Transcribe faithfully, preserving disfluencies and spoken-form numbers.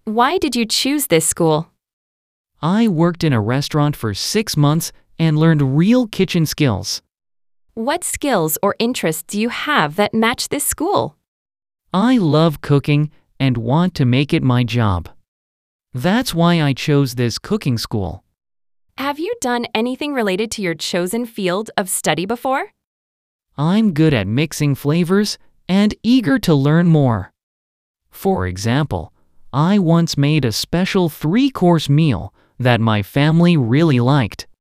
Why did you choose this school? I worked in a restaurant for six months and learned real kitchen skills. What skills or interests do you have that match this school? I love cooking and want to make it my job. That's why I chose this cooking school. Have you done anything related to your chosen field of study before? I'm good at mixing flavors and eager to learn more. For example, I once made a special three-course meal that my family really liked.